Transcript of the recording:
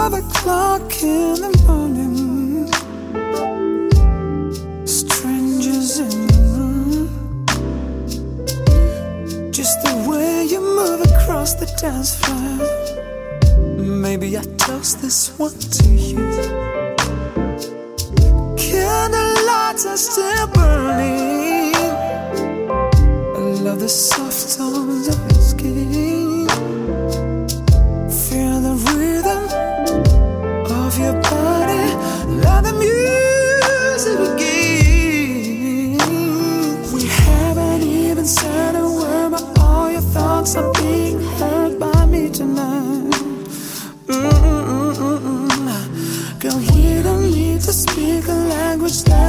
5 o'clock in the morning, strangers in the room. Just the way you move across the dance floor. Maybe I toast this one to you. Candlelights are still burning. I love the soft tones of your skin. Feel the rhythm of your body. Let the music begin. We haven't even said a word, but all your thoughts are being heard by me tonight. Girl, we don't need to speak a language that